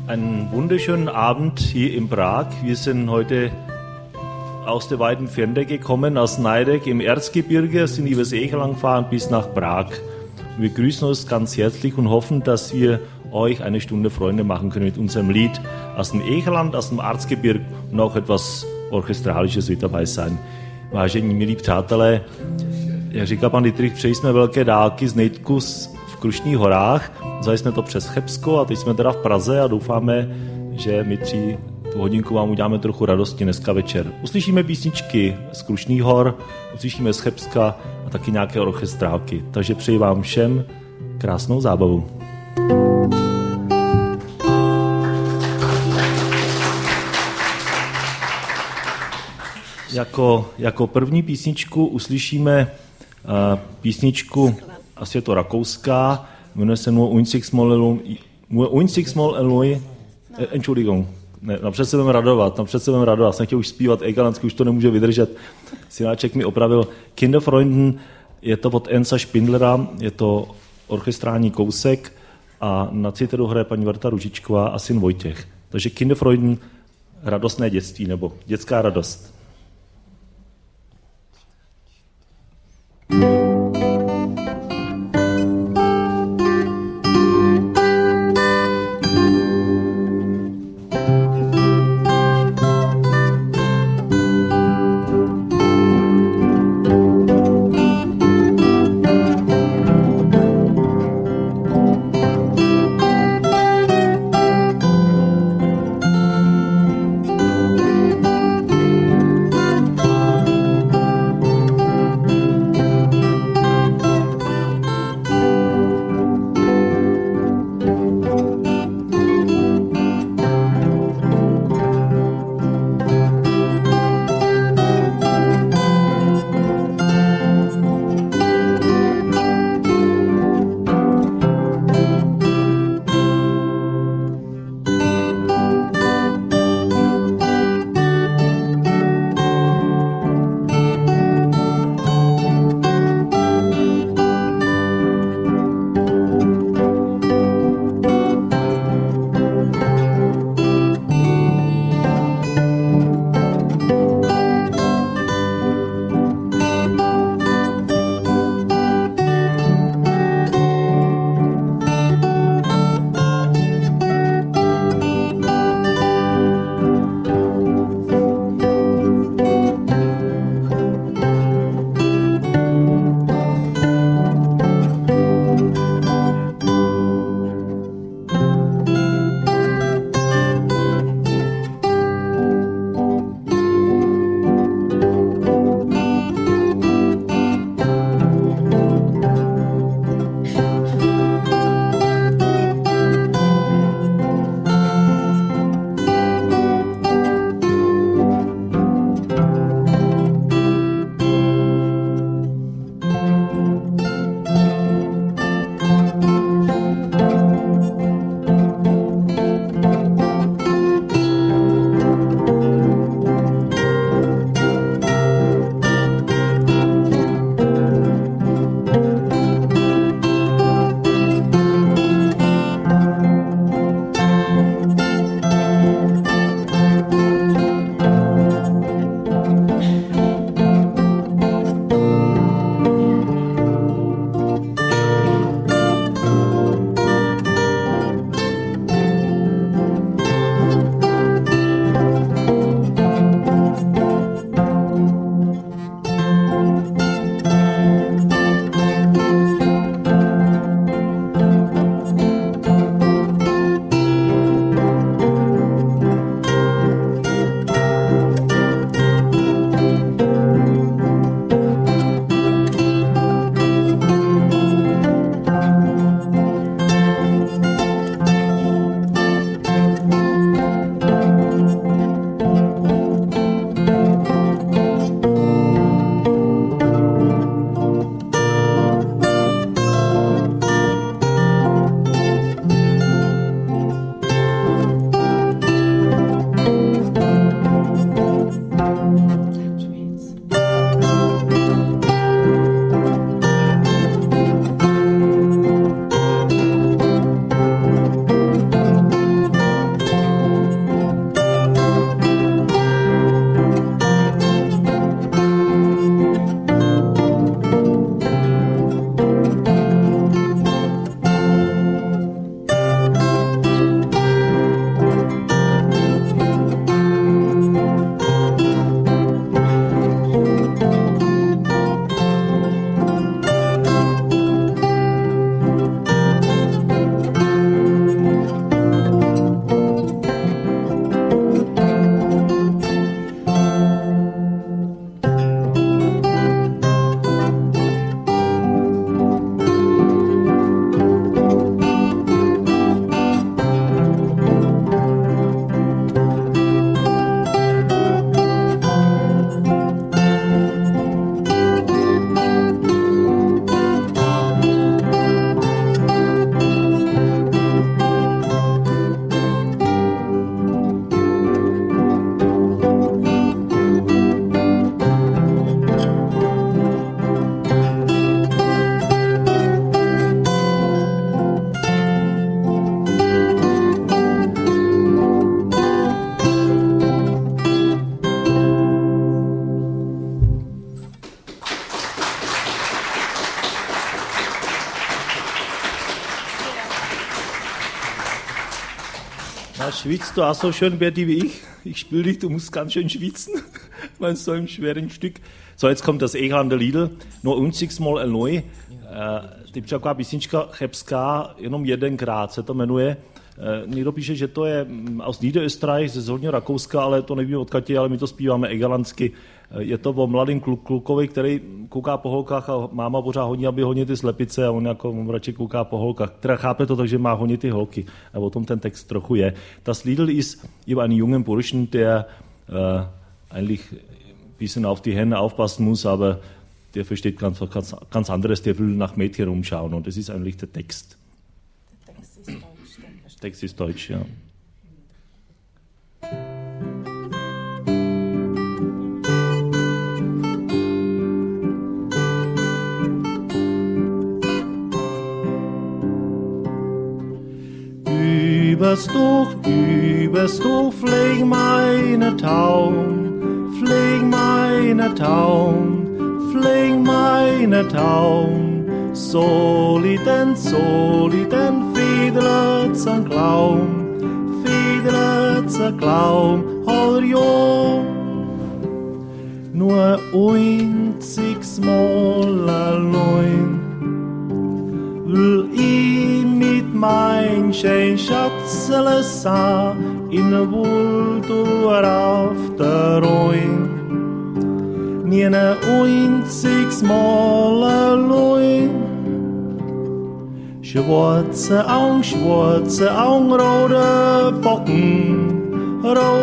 Einen wunderschönen Abend hier in Prag. Wir sind heute aus der weiten Ferne gekommen, aus Neideck im Erzgebirge, sind übers Egerland gefahren bis nach Prag. Wir grüßen uns ganz herzlich und hoffen, dass wir euch eine Stunde Freunde machen können mit unserem Lied aus dem Egerland, aus dem Erzgebirge und auch etwas Orchestralisches wird dabei sein. Vážení milí přátelé, jak říká pan Dietrich, přeji jsme velké dálky z Nejtkus v Krušných horách, vzali jsme to přes Chebsko a teď jsme teda v Praze a doufáme, že my tři tu hodinku vám uděláme trochu radosti dneska večer. Uslyšíme písničky z Krušných hor, uslyšíme z Chebska a taky nějaké orchestrálky. Takže přeji vám všem krásnou zábavu. Jako první písničku uslyšíme písničku, asi je to rakouská, jmenuje se Nur Einzigsmal Eloi. Entschuldigung, ne, napřed se budeme radovat, jsem chtěl už zpívat egalandsky, už to nemůže vydržet. Synáček mi opravil Kinderfreunden, je to od Enza Spindlera, je to orchestrální kousek a na citeru hraje paní Varta Ružičková a syn Vojtěch. Takže Kinderfreunden, radostné dětství nebo dětská radost. Na, schwitzt du auch so schön, Berti, wie ich? Ich spüre dich, du musst ganz schön schwitzen bei so einem schweren Stück. So, jetzt kommt das Eglander Liedl, noch unsigsmal ein neu. Ty čakala písnička chebská, jenom 1 krát se to jmenuje. Někdo píše, že to je z Niederösterreich, ze Horního Rakouska, ale to nevím odkud je, ale my to zpíváme egalandsky. Je to o mladým klukovi, který kouká po holkách a máma pořád honí, aby honit ty slepice a on radši kouká po holkách. Teda chápe to tak, že má honit ty holky. A o tom ten Text trochu je. Das Liedl ist über einen jungen Burschen, der eigentlich ein bisschen auf die Hände aufpassen muss, aber der versteht ganz anderes, der will nach Mädchen rumschauen und das ist eigentlich der Text. Der Text ist deutsch, ja. Übers Tuch, flieg meine Taum, flieg meine Taum, flieg meine Taum, soliden, fiedele zum Glaum, hol jo. Nur einziges Mal allein will ich mit mein schön Schatzele sa in der Wuldur auf der Rhein. Nie ne einziges Mal allein. Schwarze Augen, rote Bocken,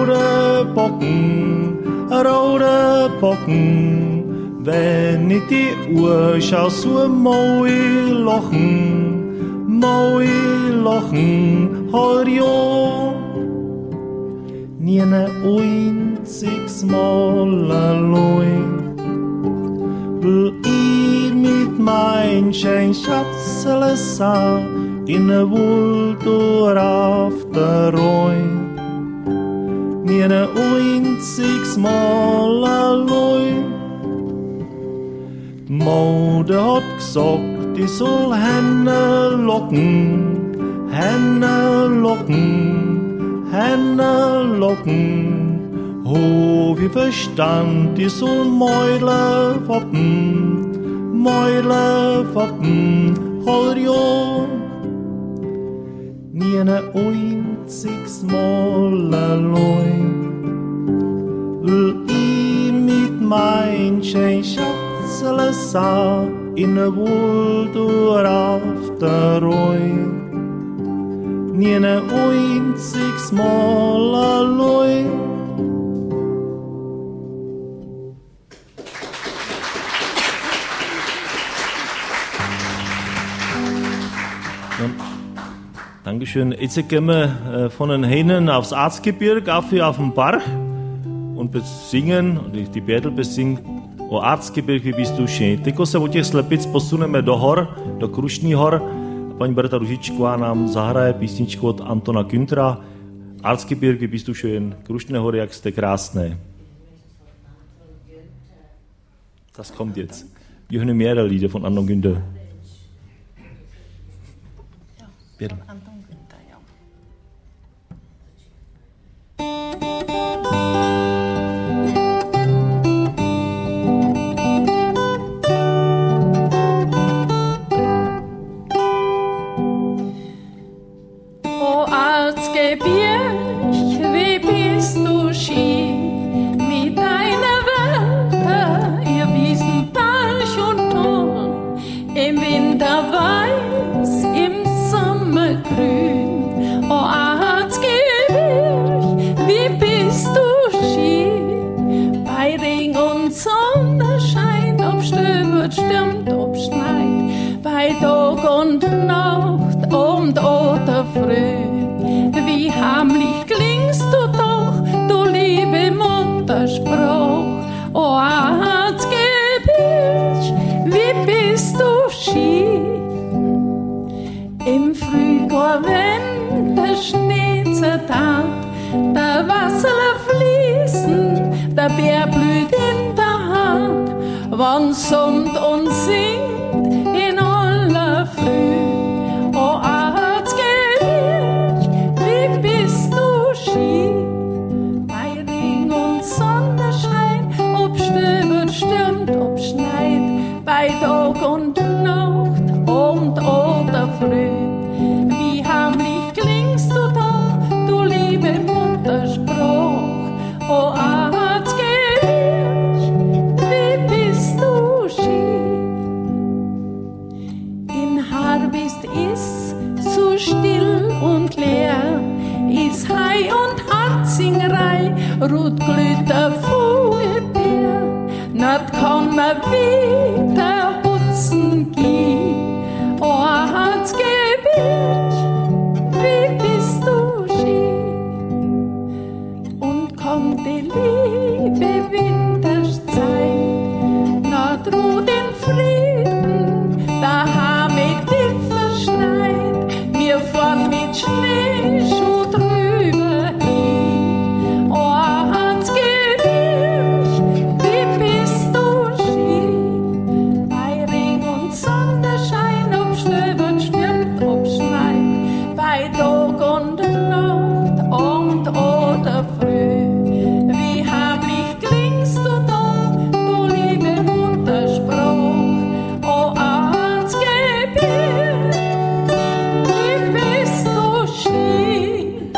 rote Bocken. Wenn ich die Uhr schau, so mooi Lochen, hol jo. Nie ne einziges Mal allein will ich mit mein schön Schatzele sa in der Wuldur auf der Rhein. Nie ne einziges Mal allein. Die Mode hat gesagt, ich soll Hände locken. Ho, wie Verstand, ich soll Mäudle foppen, hol jo. Nie ne einziges Mal allein will ich mit mein schön Schatzele sa in der Wuldur auf der Rhein. Nie ne einziges Mal allein. Dankeschön. Jetzt gehen wir von den Heinen aufs Erzgebirge, auf den Berg und besingen, die Bertel besingen, o Erzgebirge, wie bist du schön. Teď se od těch slepic posuneme do hor, do Krušných hor. Paní Berta Ružičková nám zahraje písničku od Antona Günthera. Erzgebirge, bist du schön. Krušné hory, jak jste krásné. Das kommt jetzt. Wir hören mehrere Lieder von Anton Günther. Bertel. Wie heimlich klingst du doch, du liebe Mutterspruch. O Erzgebirge, wie bist du schön. Im Frühjahr, wenn der Schnee zertat, der Wasser fließen, der Bär blüht in der Hand, wann summt und singt in aller Früh. O Erzgebirge, wie bist du Rotglüter Fuhrbier, not kann man wieder putzen gehen. Oh, Harzgebirg, wie bist du schön? Und kommt die liebe Winterszeit, not ruht in Frieden, da haben ich dich verschneit, mir fahren mit Schneeschuh drüber hin. Oh, Harzgebirg, wie bist du schön? Bei Regen und Sonnenschein, ob Schnöbert stürmt, ob schneit, bei Tag und Nacht, Abend oder Früh. Wie heimlich klingst du da, du liebe Muttersprach. Oh, Harzgebirg, wie bist du schön.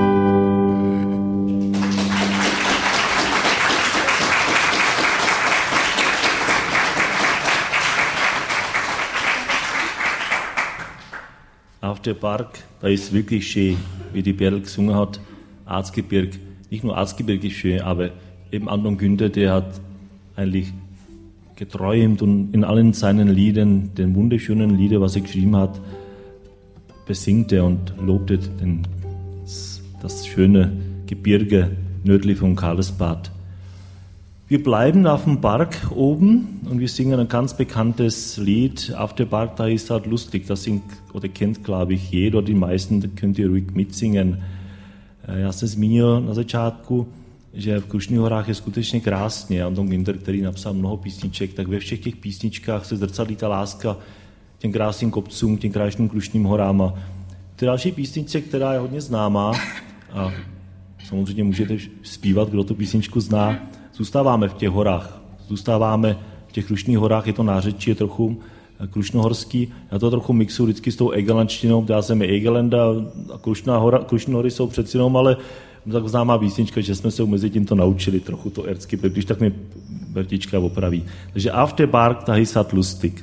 Auf der Berg, da ist wirklich schön, wie die Berl gesungen hat. Erzgebirg, nicht nur Erzgebirg ist schön, aber eben Anton Günther, der hat eigentlich geträumt und in allen seinen Liedern, den wunderschönen Lieder, was er geschrieben hat, besingt er und lobt das schöne Gebirge nördlich von Karlsbad. Wir bleiben auf dem Berg oben und wir singen ein ganz bekanntes Lied. Auf der Berg, da ist halt lustig. Das singt oder kennt, glaube ich, jeder, die meisten, da könnt ihr ruhig mitsingen. Já jsem zmínil na začátku, že v Krušných horách je skutečně krásně. Anton Günther, který napsal mnoho písniček, tak ve všech těch písničkách se zrcadlí ta láska těm krásným kopcům, těm krásným Krušným horám. A ty další písničce, která je hodně známá, a samozřejmě můžete zpívat, kdo tu písničku zná, zůstáváme v těch horách. Zůstáváme v těch Krušných horách, je to nářečí, je trochu krušnohorský. Já to trochu mixu vždycky s tou egelandštinou, já jsem Egelanda a Krušné hory jsou přeci jenom, ale tak známá písnička, že jsme se mezi tím to naučili, trochu to ercky, když tak mi Bertička opraví. Takže auf der Berg, da ist halt lustig.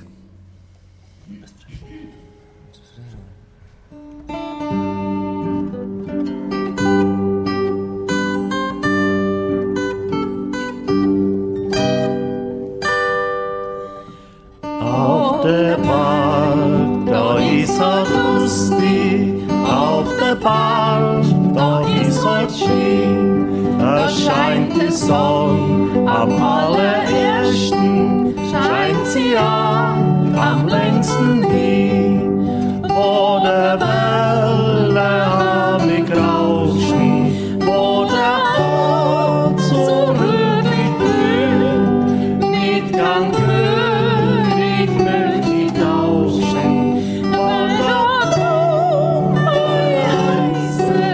Der Berg, da ist halt lustig, auf der Berg, da ist halt schön, da scheint die Sonne am allerersten, scheint sie an, am längsten hin, wo der Wälder harmig rauschen, wo der Ort so rührlich blüht, mit ganz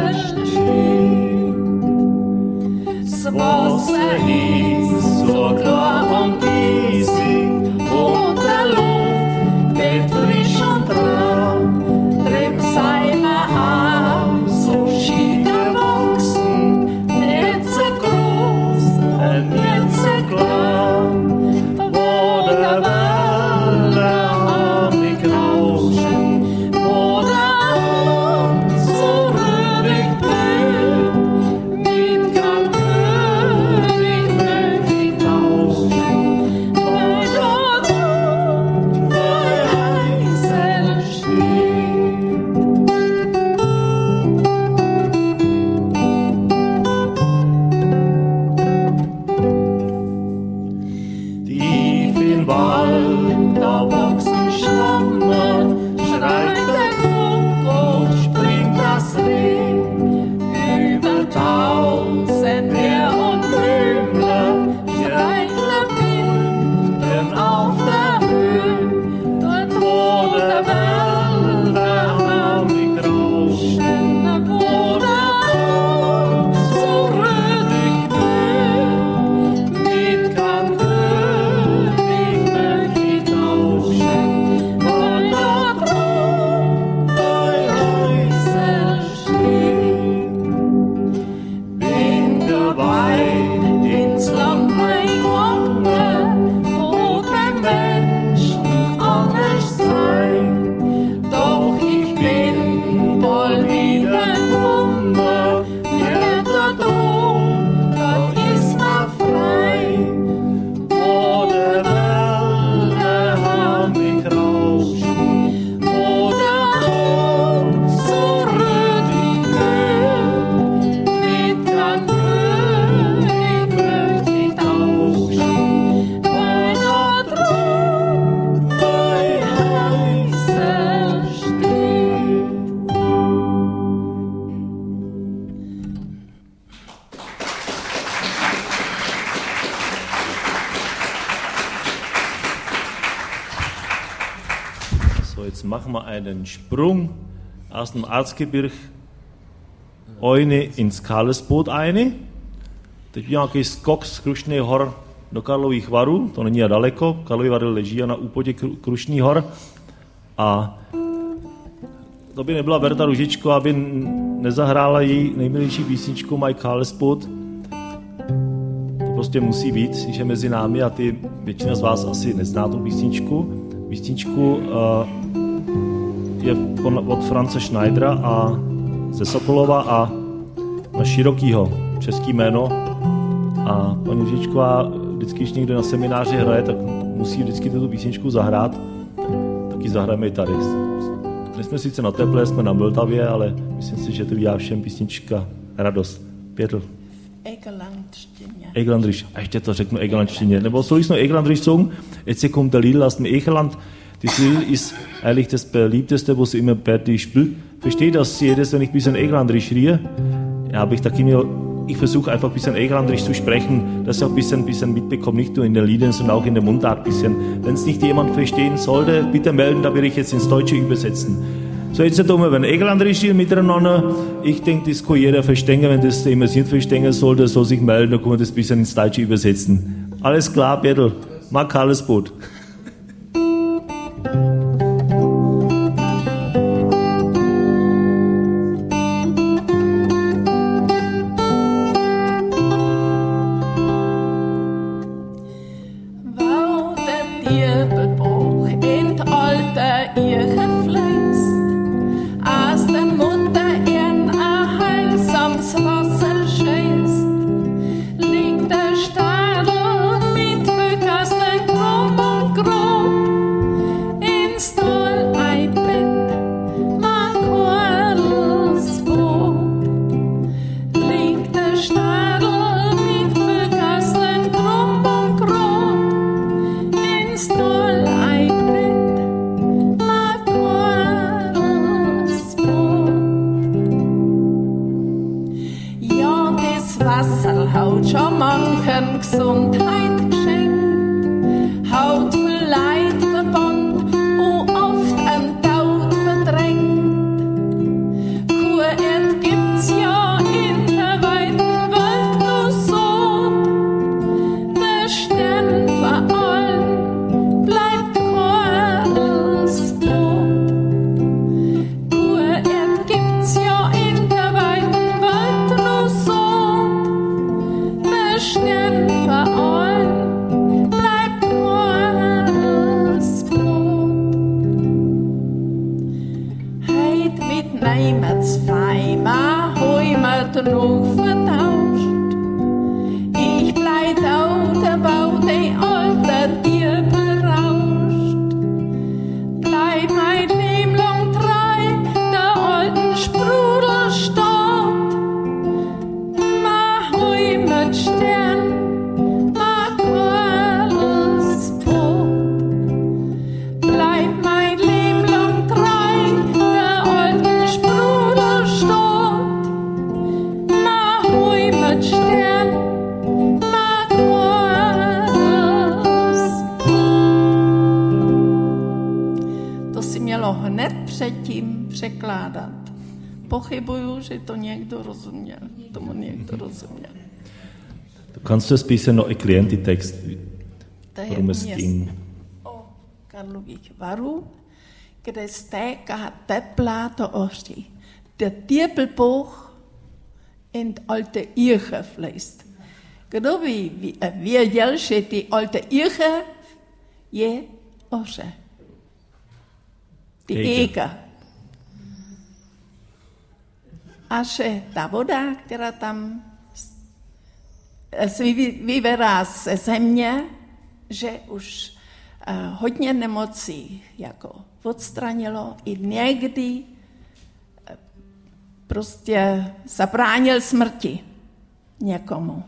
Wasser ist so klar. Jetzt machen wir einen Sprung aus dem Erzgebirge eine ins Kalesboot eine. Teď nějaký skok z Krušných hor do Karlových Varů, to není daleko, Karlovy Vary leží na úpodě Krušných hor. A to by nebyla Berta Ružičko, aby nezahrála její nejmilejší písničku My Kalesboot. To prostě musí být, když je mezi námi a většina z vás asi nezná tu písničku. Písničku je od France Schneidera a ze Sokolova a na Širokýho, český jméno. A paní Ružičková vždycky, když někde na semináři hraje, tak musí vždycky tuto písničku zahrát. Taky zahrajeme i tady. Jsme sice na teple, jsme na Vltavě, ale myslím si, že to dělá všem písnička radost. Pětl. Egelandrisch. A ještě to řeknu Egelandštině. Nebo soll ich noch Egelandrisch sagen? Jetzt kommt der Lied aus dem Egeland. Das Lied ist eigentlich das beliebteste, was immer Berti spielt. Versteht das jedes, wenn ich ein bisschen Egelandrisch rieche? Ja, habe ich da ich versuche einfach ein bisschen Egelandrisch zu sprechen, dass ich auch ein bisschen mitbekomme, nicht nur in den Liedern, sondern auch in der Mundart ein bisschen. Wenn es nicht jemand verstehen sollte, bitte melden, da werde ich jetzt ins Deutsche übersetzen. So, jetzt tun wir ein Egelandrisch hier miteinander. Ich denke, das kann jeder verstehen, wenn das jemand nicht verstehen sollte, soll sich melden, dann kann man das ein bisschen ins Deutsche übersetzen. Alles klar, Bertel, My Kalesboot. Pochybuju, že to někdo rozuměl. Tomu někdo rozuměl. Kannst du das bisschen noch erklären, die Text, worum es ging? O Karlových Varů, kde stéká teplá to oří. Der Diebelbuch in alte Irche fließt. Kdo by věděl, že ty alte Irche je oře? Ty Eger. A že ta voda, která tam vyverá ze země, že už hodně nemocí jako odstranilo i někdy prostě zabránil smrti někomu.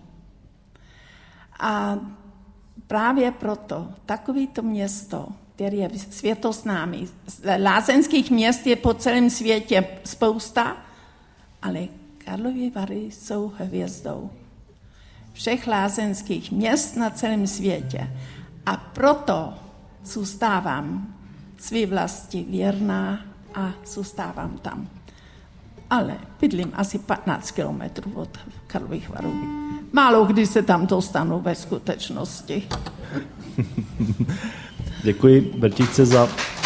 A právě proto takovýto město, které je světoznámý, lázeňských měst je po celém světě spousta, ale Karlovy Vary jsou hvězdou všech lázeňských měst na celém světě. A proto zůstávám své vlasti věrná a zůstávám tam. Ale bydlím asi 15 kilometrů od Karlových Varů. Málo kdy se tam dostanu ve skutečnosti. Děkuji, Bertičce, za...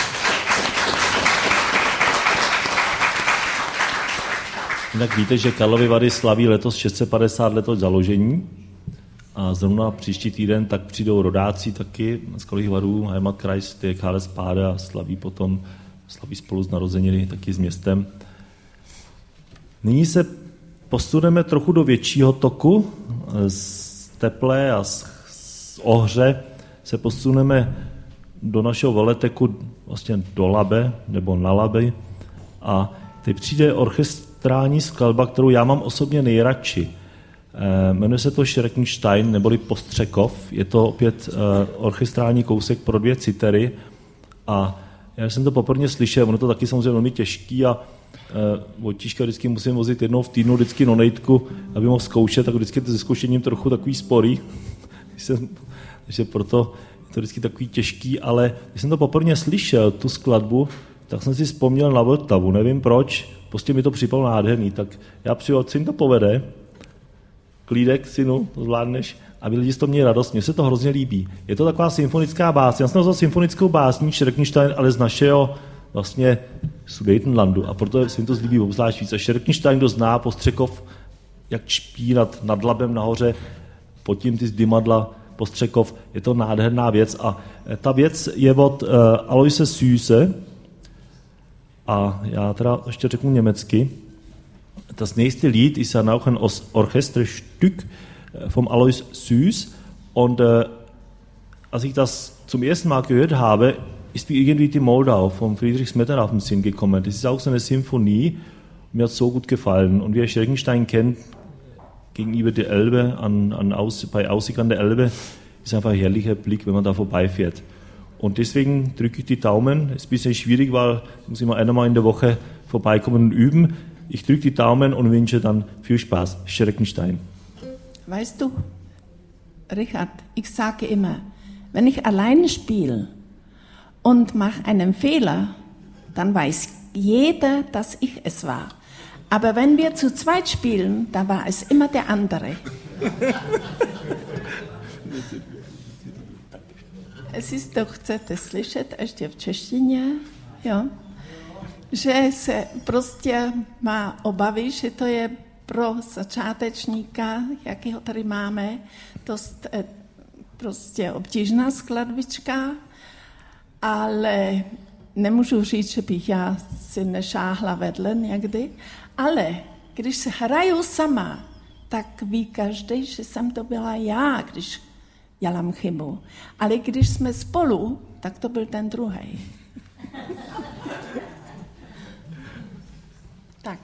Jinak víte, že Karlovy Vary slaví letos 650 let od založení a zrovna příští týden tak přijdou rodáci taky z Karlových Varů, Heimatkreis, Karls Páde a slaví spolu s narozeniny taky s městem. Nyní se posuneme trochu do většího toku, z Teplé a z Ohře se posuneme do našeho veleteku, vlastně do Labe, nebo na Labe. A teď přijde orchestrální skladba, kterou já mám osobně nejradši. Jmenuje se to Schreckenstein, neboli Postřekov. Je to opět orchestrální kousek pro 2 citery. A já jsem to poprvé slyšel, ono to taky samozřejmě velmi těžký a Vojtíška vždycky musím vozit jednou v týdnu vždycky nonejtku, aby mohl zkoušet, tak vždycky se zkoušením trochu takový sporý. Takže proto je to vždycky takový těžký, ale když jsem to poprvé slyšel, tu skladbu, tak jsem si vzpomněl na Vltavu, nevím proč, prostě mi to připalo nádherný, tak já přijel, co jim to povede, klídek, synu, to zvládneš, aby lidi z toho měli radost, mně se to hrozně líbí. Je to taková symfonická básně, já jsem nazval symfonickou básní Schreckenstein, ale z našeho vlastně Sudetenlandu a proto se jim to zlíbí obzvlášť víc. A Schreckenstein, kdo zná Postřekov, jak čpí nad Labem nahoře, pod tím ty zdymadla Postřekov, je to nádherná věc a ta věc je od Aloise Süsse a já teda ještě řeknu německy. Das nächste Lied ist ja auch ein Orchesterstück vom Alois Süss und als ich das zum ersten Mal gehört habe, ist mir irgendwie die Moldau von Friedrich Smetana auf den Sinn gekommen. Das ist auch so eine Symphonie. Mir hat es so gut gefallen. Und wer Schreckenstein kennt, gegenüber der Elbe, bei Aussicht an der Elbe, ist einfach ein herrlicher Blick, wenn man da vorbeifährt. Und deswegen drücke ich die Daumen. Es ist ein bisschen schwierig, weil ich muss immer einmal in der Woche vorbeikommen und üben. Ich drücke die Daumen und wünsche dann viel Spaß. Schreckenstein. Weißt du, Richard, ich sage immer, wenn ich alleine spiele, und mache einen Fehler, dann weiß jeder, dass ich es war. Aber wenn wir zu zweit spielen, dann war es immer der andere. Jestli to chcete slyšet ještě v češtině, jo? Že se prostě má obavy, že to je pro začátečníka, jakýho tady máme, dost prostě obtížná skladbička, ale nemůžu říct, že bych já si nešáhla vedle někdy, ale když se hraju sama, tak ví každý, že jsem to byla já, když dělám chybu. Ale když jsme spolu, tak to byl ten druhý. Tak.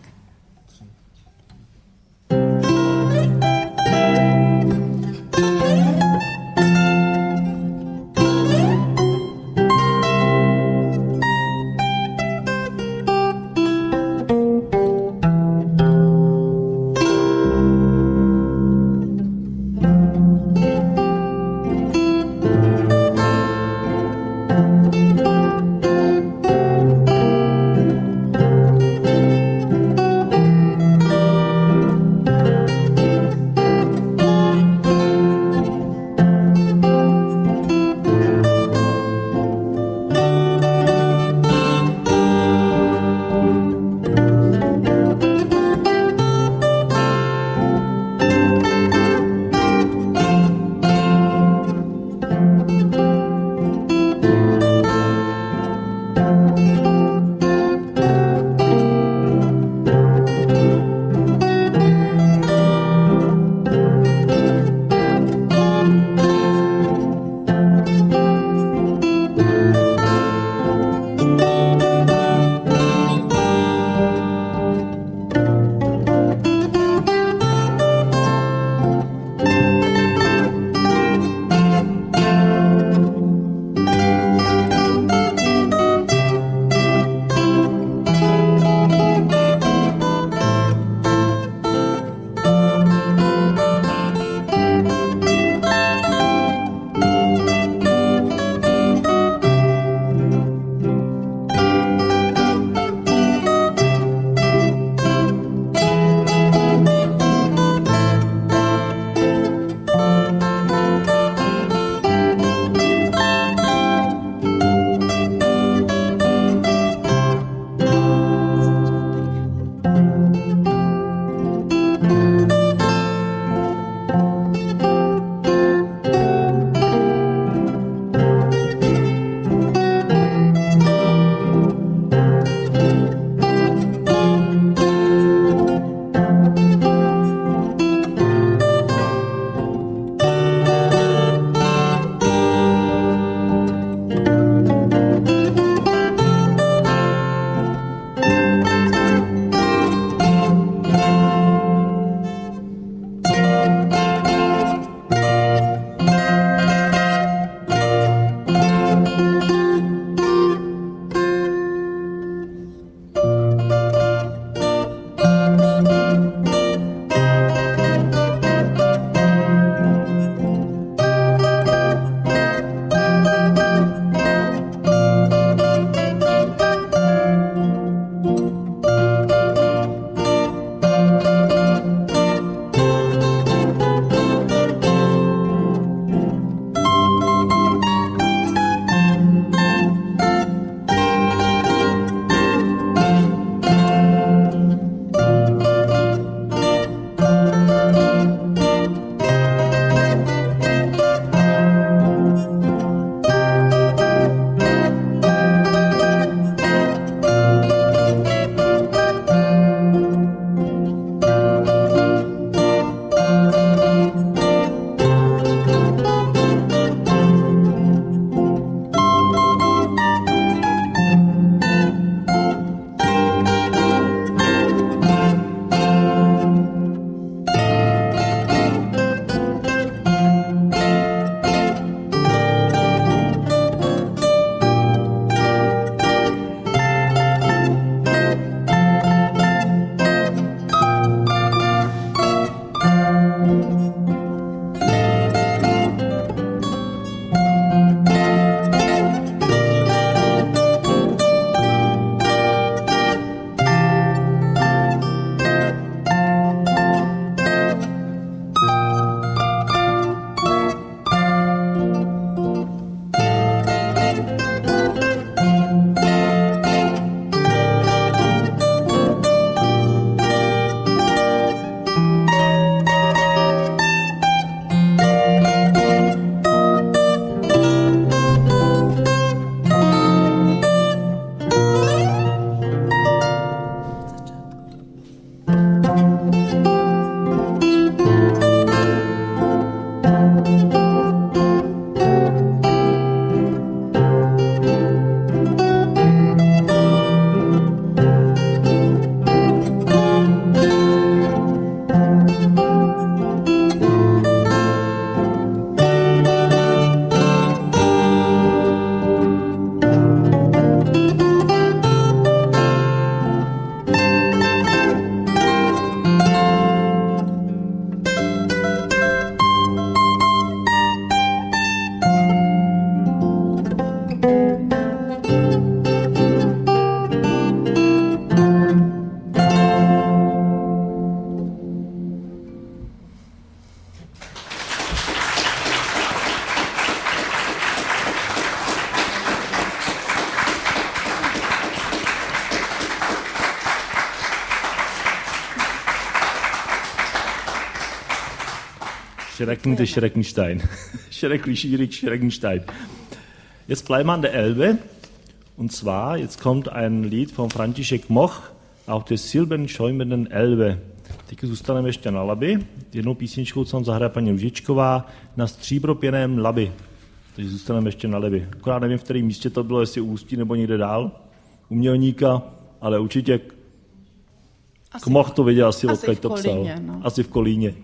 Schreckende Schreckenstein. Schrecklich schwierig Schreckenstein. Jetzt bleiben wir an der Elbe. Und zwar, jetzt kommt ein Lied von František Moch, auch der silbernen schäumenden Elbe. Teď zůstaneme ještě na Labi. Jednou písničkou, co nám zahraje paní Růžičková, na stříbropěném Labi. Takže zůstaneme ještě na Labi. Akorát nevím, v kterém místě to bylo, jestli u Ústí nebo někde dál. U Mělníka, ale určitě Moch to věděl asi odkud to psal. No. Asi v Kolíně.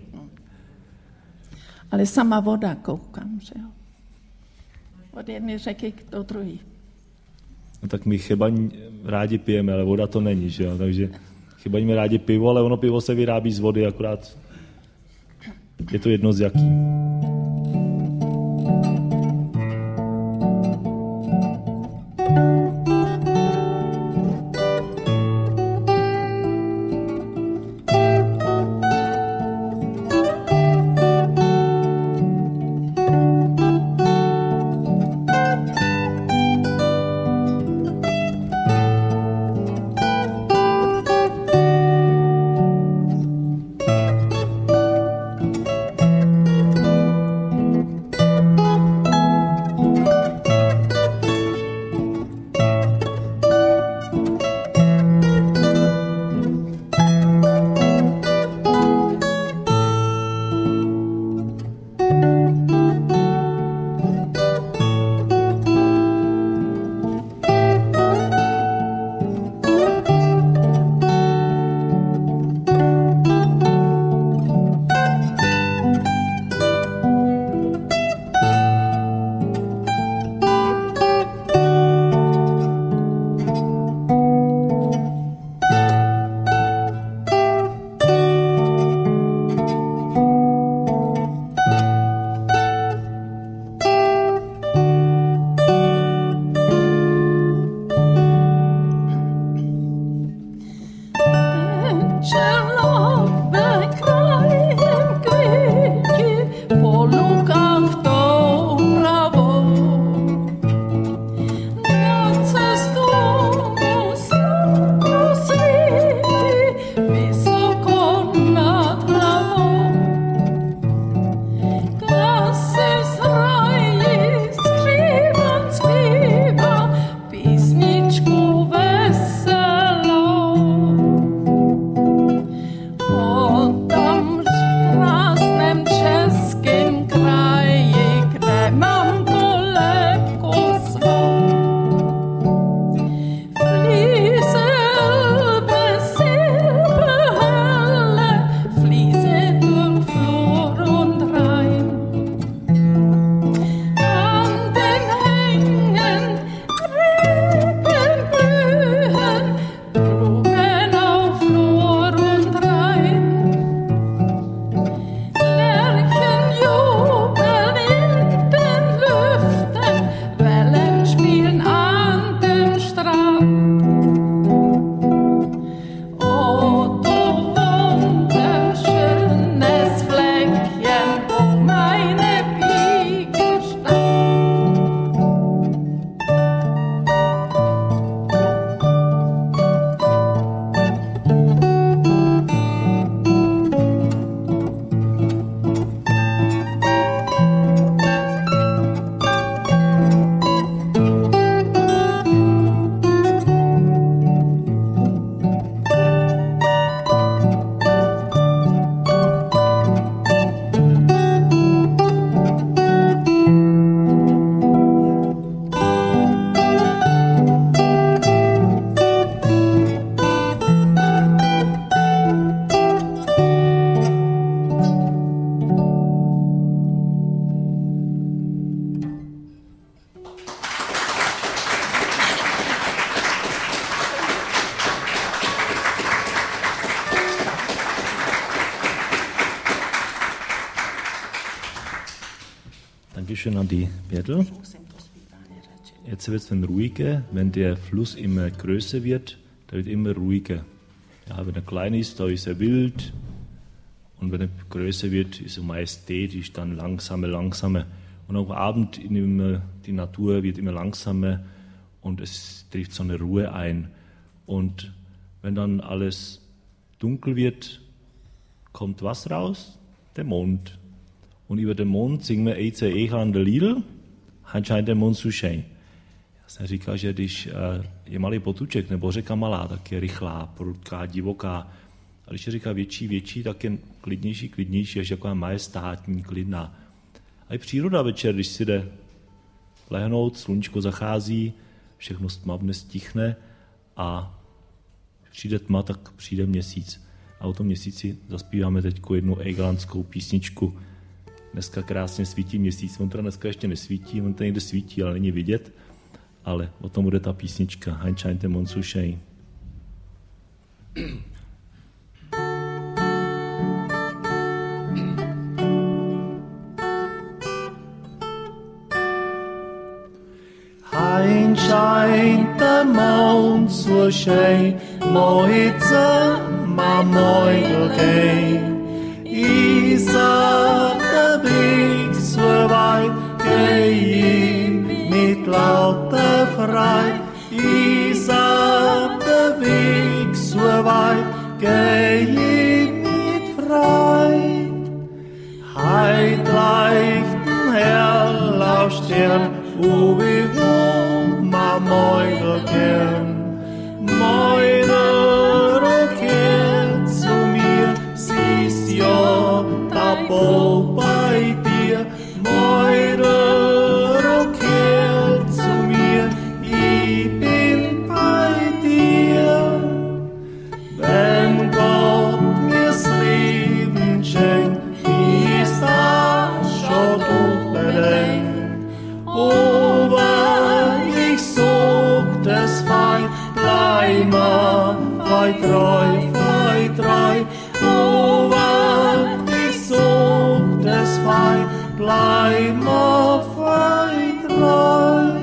Ale sama voda koukám, že jo. Od jedné řeky do druhé. No tak my Chebaň rádi pijeme, ale voda to není, že jo. Takže Chebaňme rádi pivo, ale ono pivo se vyrábí z vody, akorát je to jedno z jaký. Dankeschön an die Bertel. Jetzt wird es dann ruhiger, wenn der Fluss immer größer wird, da wird immer ruhiger. Ja, wenn er klein ist, da ist er wild. Und wenn er größer wird, ist er majestätisch, dann langsamer. Und am Abend die Natur wird immer langsamer und es trifft so eine Ruhe ein. Und wenn dann alles dunkel wird, kommt was raus? Der Mond. Und über den Mond singen wir Ejce Echan de Lidl, scheint der Mond zu schein. Já jsem říkal, že když je malý potůček nebo řeka malá, tak je rychlá, prudká, divoká. A když je řeka větší, tak je klidnější, až taková majestátní, klidná. A i příroda večer, když si jde lehnout, sluníčko zachází, všechno stmavne, stichne a přijde tma, tak přijde měsíc. A o tom měsíci zaspíváme teď jednu ejglandskou písničku. Dneska krásně svítí měsíc, on teda dneska ještě nesvítí, on tady někde svítí, ale není vidět. Ale o tom bude ta písnička. Ein scheint der Mond zu schein. Ein scheint der Mond zu schein, moitze ma moidel gehen. Isa der Weg so weit, geh mit lauter Freit. Isa der Weg so weit, geh mit Freit. Heit leichten hell auf Stern, wie ma Meudel gern. Meudel, kehr zu mir, siehst ja da bei dir. Meudel, kehr zu mir, ich bin bei dir. Wenn Gott mir's Leben schenkt, ist das schon unbedenkt. Aber ich such das Feind, bleib mal weit treu. Aber ich such das Feind, bleib mal weit treu.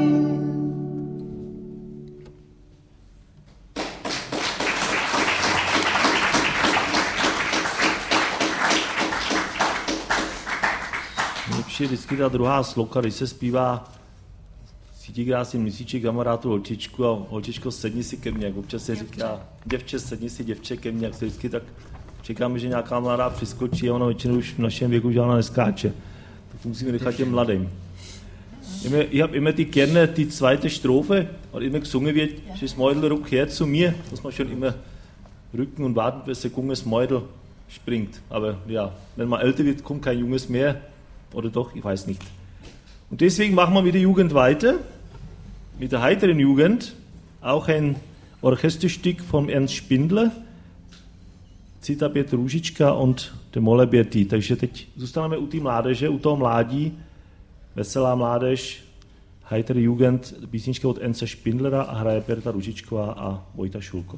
Nejlepší je vždycky ta druhá sloka, když se zpívá Svítí krásný měsíček, kamarádu holčičku a holčičko sedni si ke mně, jak občas se říká děvče, sedni si děvče ke mně, jak se vždycky tak čekáme, že nějaká mladá přiskočí a ona většinou už v našem věku žádná neskáče. Tak to musíme nechat těm mladým. Ich habe immer die gerne die zweite Strophe, und immer gesungen wird, das Mäudel rückkehrt zu mir, muss man schon immer rücken und warten, bis ein junges Mäudel springt. Aber ja, wenn man älter wird, kommt kein Junges mehr. Oder doch, ich weiß nicht. Und deswegen machen wir mit der Jugend weiter, mit der heiteren Jugend, auch ein Orchesterstück von Ernst Spindler, Cita Petrušička und der Molle Berti. Takže teď zůstaneme u té mládeže, u toho mládí, veselá mládež, heiter Jugend, písnička od Ernsta Spindlera a hraje Berta Ružičková a Vojta Šulko.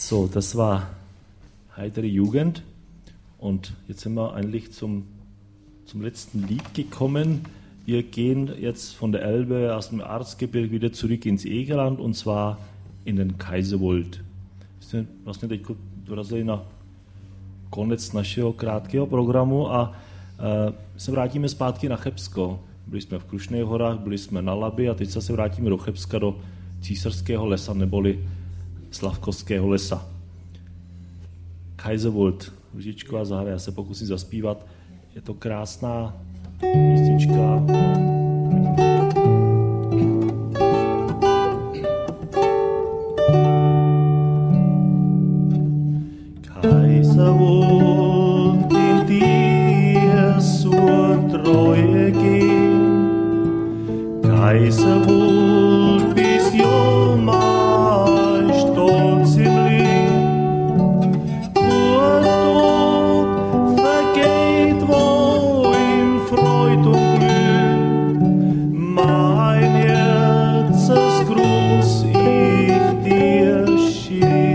So, das war heitere Jugend und jetzt sind wir eigentlich zum letzten Lied gekommen. Wir gehen jetzt von der Elbe aus dem Erzgebirge wieder zurück ins Egerland und zwar in den Kajsevold. Vlastně teď dorazili na konec našeho krátkého programu a se vrátíme zpátky na Chebsko. Byli jsme v Krušných horách, byli jsme na Labi a teď se vrátíme do Chebska, do Císařského lesa neboli Slavkovského lesa. Kajsevold, Růžičková zahra, já se pokusím zaspívat. Je to krásná písnička. Kajsevold, in dir zur Treue gehen. Kajsevold, bis jomals stolz im Leben. Kurtog vergeht wo in Freud und Glück. Mein Herzensgruß ich dir schick.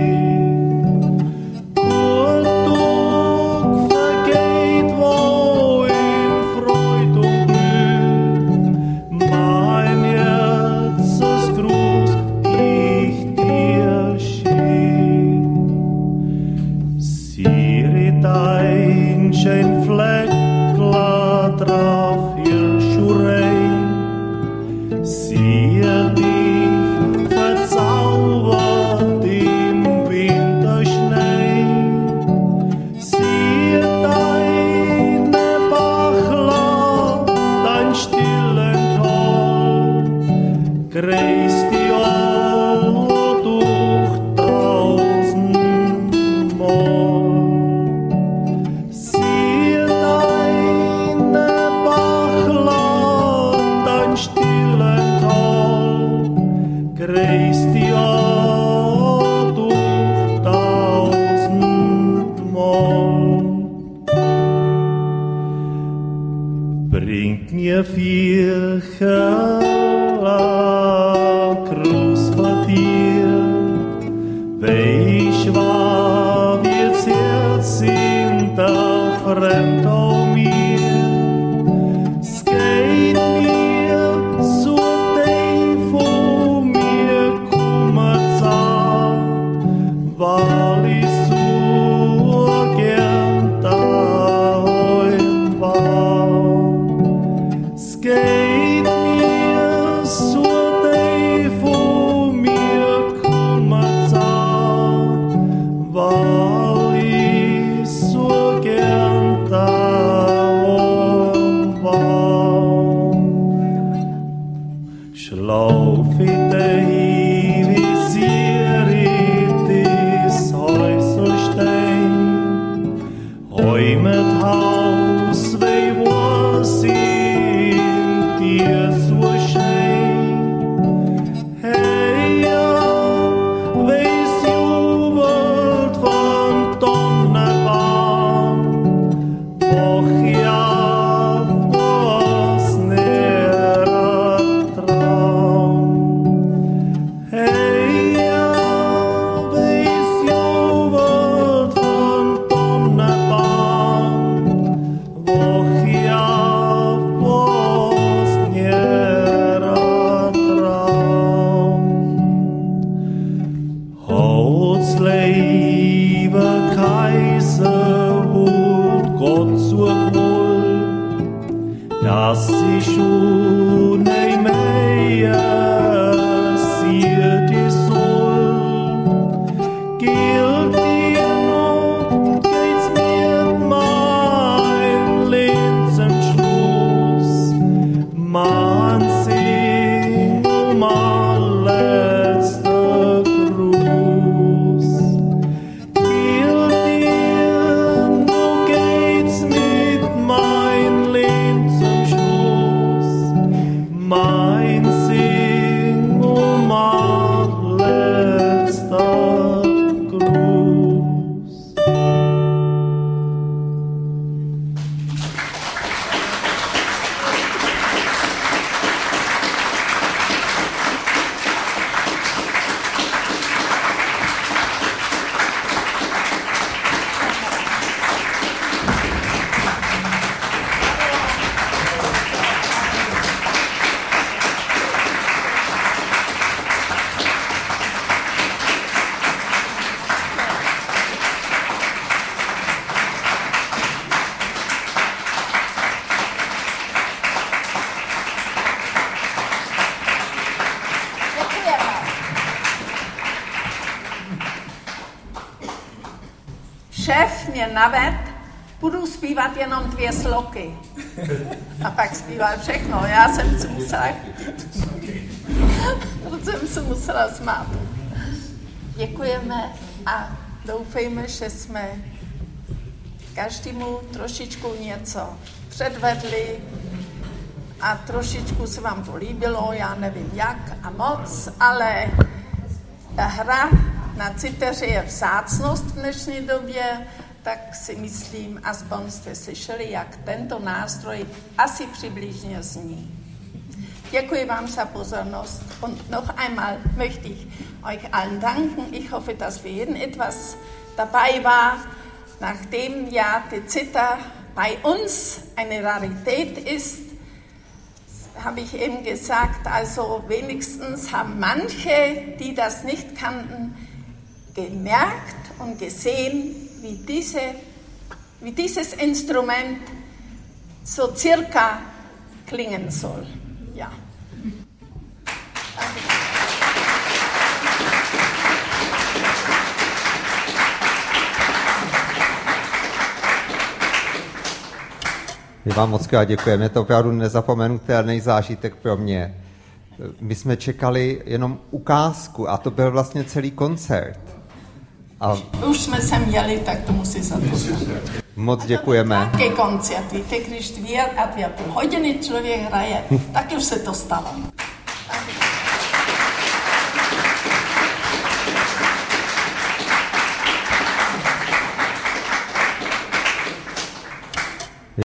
šéf mě navedl, budu zpívat jenom 2 sloky. A pak zpíval všechno. Já jsem se musela smát. Děkujeme a doufejme, že jsme každému trošičku něco předvedli a trošičku se vám to líbilo, já nevím jak a moc, ale ta hra na citeři je vzácnost v dnešní době, tak si myslím, aspoň jste slyšeli, jak tento nástroj asi přibližně zní. Děkuji vám za Pozornost und noch einmal möchte ich euch allen danken. Ich hoffe, dass für jeden etwas dabei war, nachdem ja die Zither bei uns eine Rarität ist, habe ich eben gesagt, also wenigstens haben manche, die das nicht kannten, gemerkt und gesehen, wie dieses Instrument so circa klingen soll. Ja. Danke. My vám moc krát děkujeme, je to opravdu nezapomenutelný zážitek pro mě. My jsme čekali jenom ukázku a to byl vlastně celý koncert. A už jsme sem jeli, tak to musí zapomenout. Moc děkujeme. Taky koncert, víte, když 2,5 hodiny člověk hraje, tak už se to stalo.